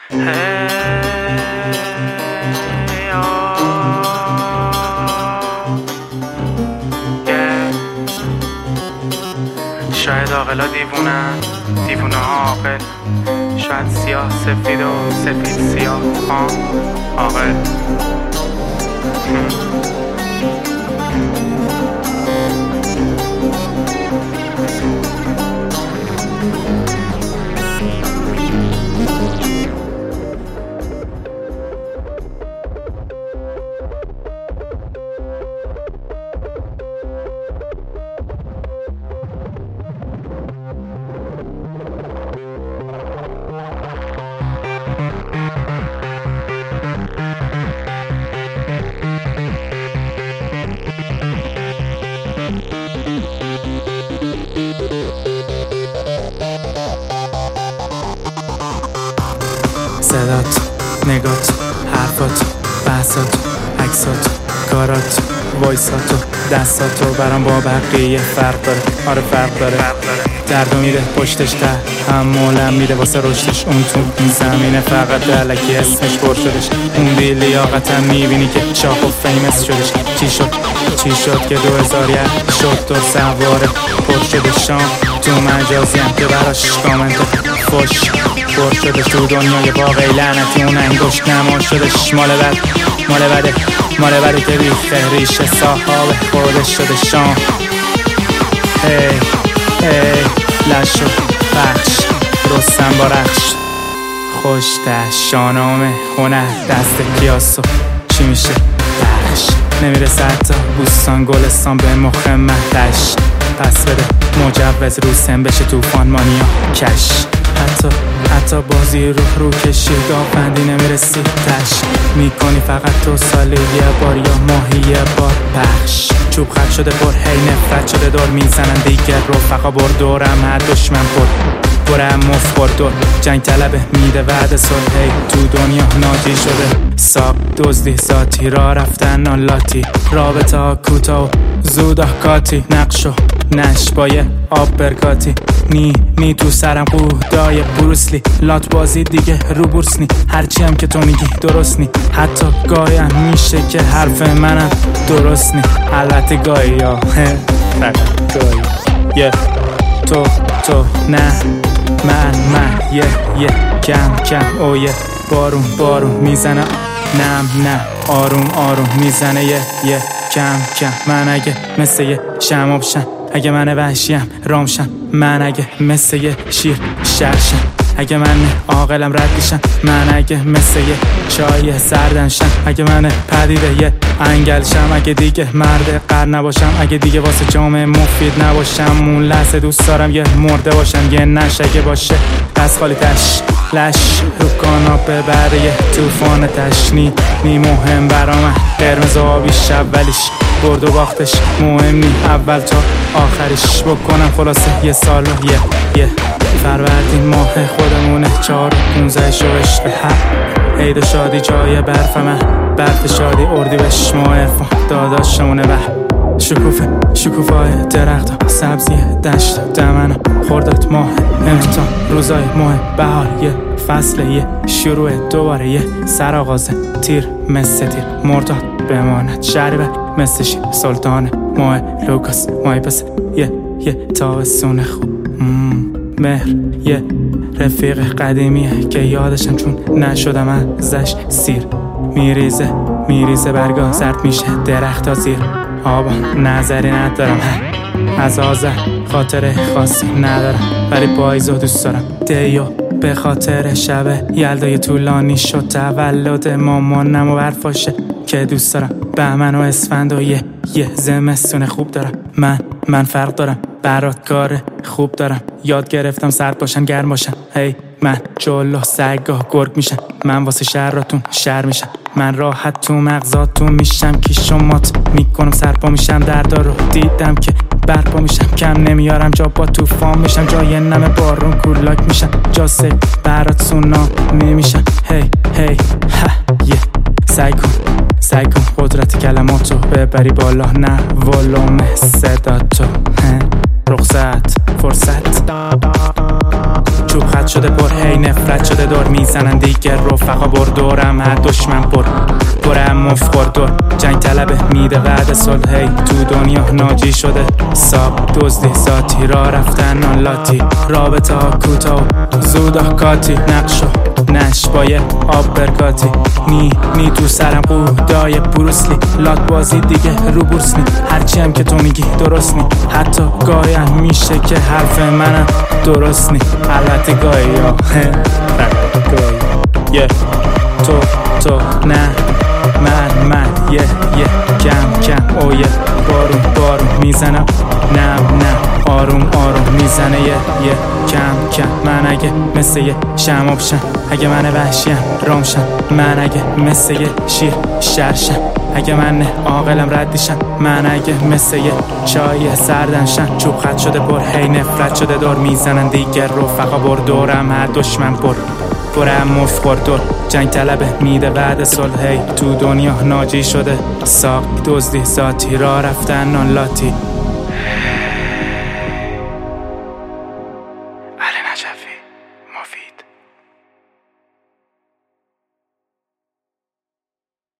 شاید عاقلا دیوونن، دیوونه ها عاقل. شاید سیاه سفید و سفید سیاه عاقل. صدات، نگات، حرفات، بحثات، عکسات، کارات، وایسات و دستاتو برام با بقیه فرق داره. آره فرق داره. دردو میده پشتش تحملم میده واسه رشدش. اون تو این زمینه فقط دلکی اسمش پر شدش. اون بی لیاقتم میبینی که چاق و فیمس شدش. چی شد که 2001 شد تو سواره پر شدش. شام تو مجازیم که براش کامنت خوش پر شدش. تو دنیای واقعی لعنتی اون انگشت نما شدش. مال بده که ریخه ریشه صاحب خودش شده. شام لش و بخش رستم با رخش خوش شانامه هنر دست کیاسو چی میشه بخش نمیرسه حتی بوستان گلستان به مخ مهدش. پس بده مجوز رو سم بشه توفان مانیا کش. حتی بازی رو کشی داغبندی نمیرسی تش میکنی فقط تو سالی یه بار یا ماهی یه بار پخش. چوب خط شده پر هی نفرت شده دور میزنن دیگر رفقا بر دورم هر دشمن برم مفخور دور جنگ طلبه میده وعد صلح. هی تو دنیا ناجی شده ساق دزدی ذاتی را رفتن آلاتی رابطه ها کوتا و زود کاتی نقش و نش با یه آب برکاتی نی تو سرم قودای بروسلی لات بازی دیگه رو بورس نی. هرچی هم که تو میگی درست نی. حتی گاهی هم میشه که حرف منم درست نی. البته گاهی یا فقط گاهی یه تو نه من یه کم او یه بارون میزنه نه آروم میزنه یه کم. من اگه مثل یه شمع بشم اگه من وحشیم رامشم من اگه مثل یه شیر شرشم اگه من عاقلم رد میشم من اگه مثل یه چای سردنشم اگه من پدیده یه انگلشم اگه دیگه مرد قرن نباشم اگه دیگه واسه جامعه مفید نباشم اون لحظه دوست دارم یه مرده باشم یه نشگه باشه دست خالی تش لش رو کاناپه بعد یه توفان تشنی مهم برام قرمز آبی شب ولیش برد و باختش مهم نی اول تا آخرش بکنم خلاصه یه سال و یه فروردین ماه خودمونه 4-15 شوش به حق عید شادی جای برفمه برف شادی اردی بهش ماه ارفان داداشمونه به شکوفای درخت سبزی دشت دمنم خوردت ماه امتحان روزای ماه بهار یه فصل یه شروع دوباره یه سرآغاز تیر مثل تیر مرداد بماند شهری مثل شیر سلطان ماه لوکاس ماه پس یه تابستون خوب مهر یه رفیق قدیمیه که یادشم چون نشدم ازش سیر میریزه برگاه زرد میشه درخت زیر آبا نظری ندارم از آذر خاطر خاصی ندارم ولی پاییزو دوست دارم دیو به خاطر شب یلدای طولانی شد تولد مامانم و برفاشه که دوست دارم بهمن و اسفند و یه زمستون خوب دارم من فرق دارم برات کار خوب دارم یاد گرفتم سرد باشم گرم باشم هی من جلو سگاه گرگ میشم من واسه شهراتون شهر میشم من راحت تو مغزاتون میشم که شمات میکنم سرپا میشم دردا رو دیدم که برپا میشم کم نمیارم جا با توفان میشم جای نم بارون کولاک میشم جا سی برات سونا نمیشم هی یه سعی کن قدرت کلماتو ببری بالا نه ولوم صداتو رخصت فرصت چوب خط شده پر، هی نفرت شده دور میزنن دیگر رفقا بر دورم، هر دشمن برم مفخور دور، جنگ طلبه میده بعد صلح، هی تو دنیا ناجی شده ساب دزدی ذاتی، را رفتن آلاتی، رابطه ها کوتاه زود آکاتی، نقشو نش با یه آب برکاتی، نی تو سرم قودای بروسلی، لات بازی دیگه رو بورس نی، هرچی هم که تو میگی درست نی، حتی گاهی هم میشه که حرف منم درست نی، البته گاهی ها گاهی تو نه من یه کم او یه بارون میزنم، نه آروم میزنه یه کم من اگه مثل یه شماب شم، اگه من وحشیم رامشم، من اگه مثل یه شیر شرشم، اگه من عاقلم ردیشم، من اگه مثل یه چای سردنشم، چوب خط شده پر، هی نفرت شده دور میزنن دیگر رفقا بر دورم، هر دشمن برم مفخور دور، جنگ طلبه میده بعد صلح، هی تو دنیا ناجی شده ساق دزدی ذاتی، را رفتن آلاتی. علی نجفی، مفید.